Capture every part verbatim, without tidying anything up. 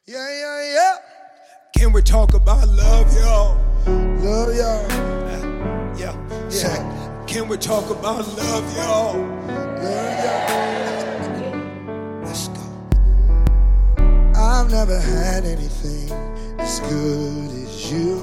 Yeah, yeah, yeah. Can we talk about love, y'all? Love, y'all. Yeah, yeah. yeah. Can we talk about love, y'all? Love, y'all. Let's go. I've never had anything as good as you,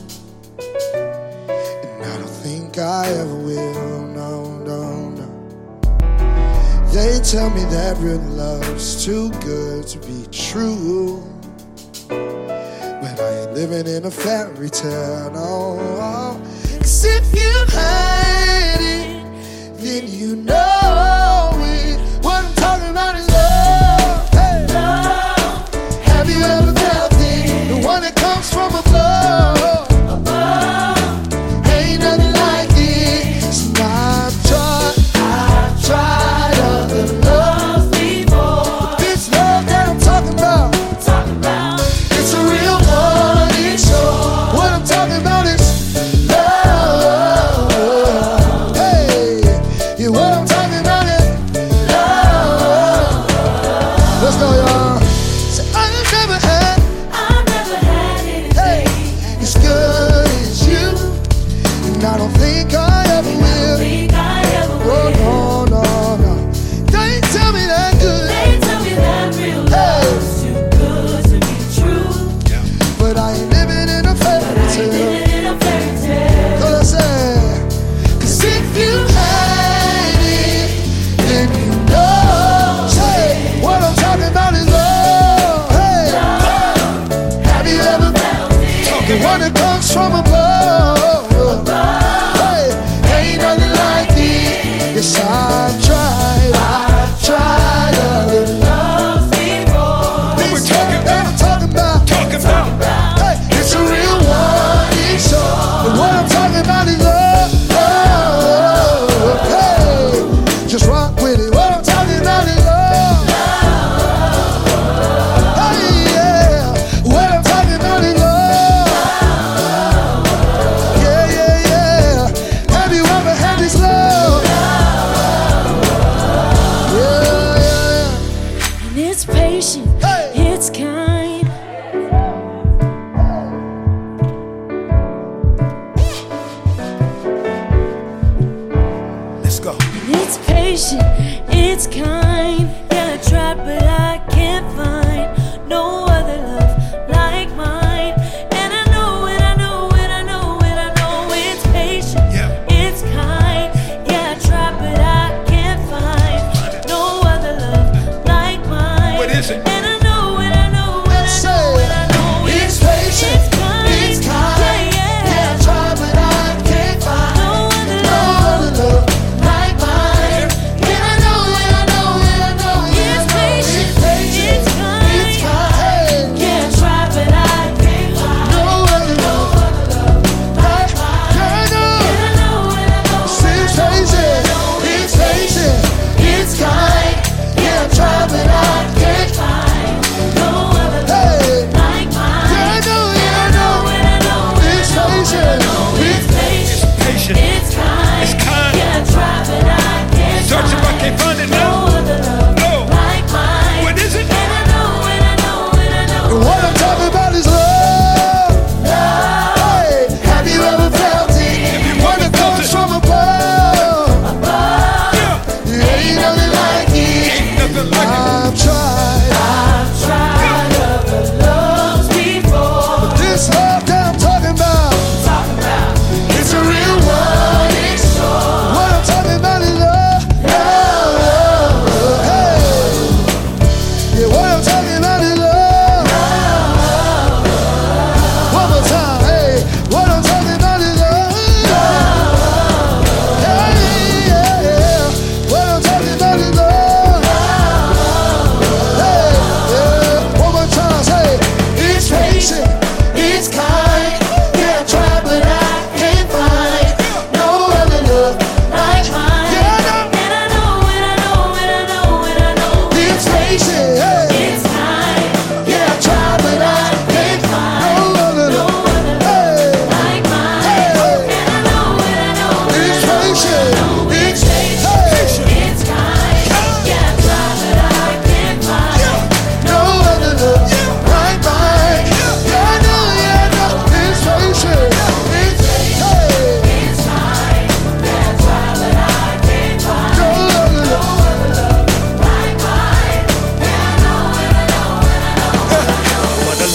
and I don't think I ever will. No, no, no. They tell me that real love's too good to be true, but I ain't living in a fairy tale, no. Cause if you've had it, then you know it. What I'm talking about is love. Hey. Love. Have you ever felt it? The one that comes from above. Above. Ain't nothing like it. So I've tried, I've tried other love before, but this love that I'm talking about, talking about, it's a real one, it's sure. What I'm talking about is love. Hey, yeah, what I'm talking about is love.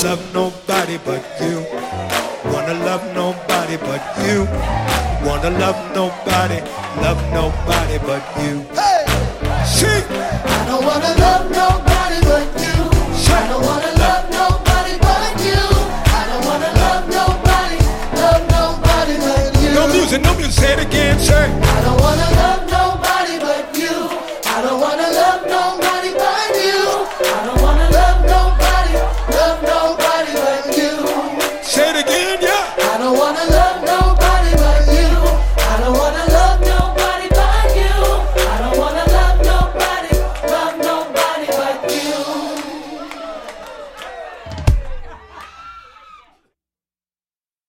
love nobody but you. Wanna love nobody but you. Wanna love nobody, love nobody but you. Hey, she. I don't wanna love nobody.